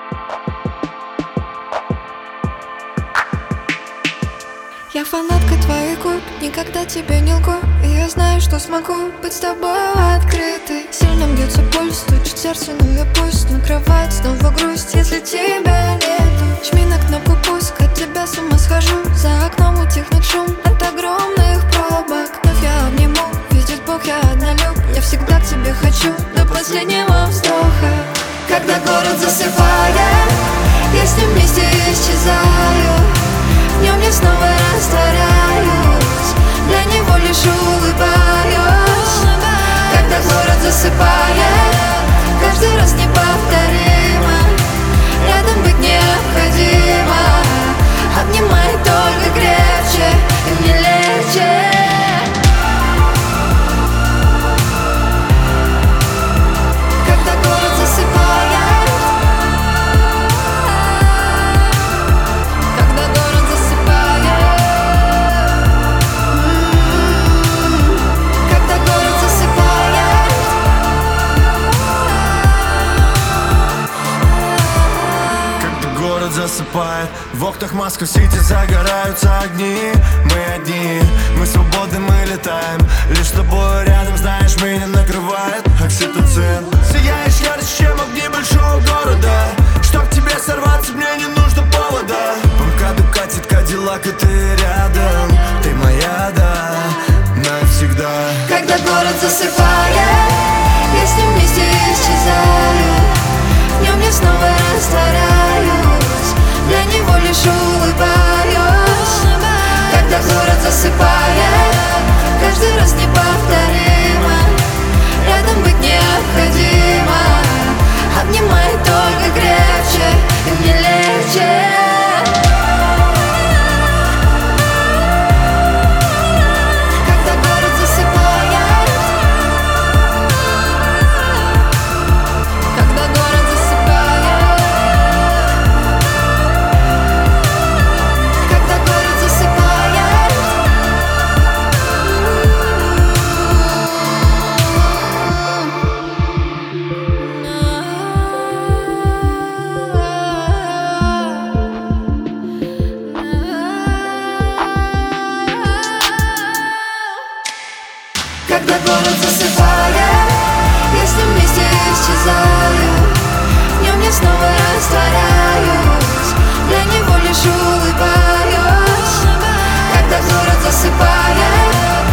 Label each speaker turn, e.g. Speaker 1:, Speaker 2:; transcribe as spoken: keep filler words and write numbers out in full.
Speaker 1: Я фанатка твоих губ, никогда тебе не лгу. И я знаю, что смогу быть с тобой открытой. Сильно бьется пульс, стучит сердце, ну и пусть. Накрывает снова грусть, если тебя нету. Жми на кнопку пуск, от тебя с ума схожу. За окном утихнет шум от огромных пробок. Вновь я обниму, видит Бог, я однолюб. Я всегда к тебе хочу, до последнего вздоха. Когда город засыпает, я с ним вместе исчезаю. В нем я снова растворяюсь, для него лишь улыбаюсь. Когда город засыпает, каждый раз неповторимо. Рядом быть необходимо, обнимай только крепче, и мне легче. Когда город засыпает,
Speaker 2: засыпает. В окнах Москва-Сити загораются огни. Мы одни, мы свободны, мы летаем. Лишь с тобой рядом, знаешь, меня накрывает окситоцин. Сияешь ярче, чем огни большого города. Чтоб тебе сорваться, мне не нужно повода. По МКАДу катит Кадиллак, и ты рядом. Ты моя, да, навсегда.
Speaker 1: Когда город засыпает, я с ним вместе исчезаю. В нем я снова растворяюсь, для него лишь улыбаюсь. Когда город засыпает, каждый раз неповторимо. Рядом быть необходимо, обнимай только крепче, и мне легче. Когда город засыпает, я с ним вместе исчезаю. В нем я снова растворяюсь, для него лишь улыбаюсь. Когда город засыпает,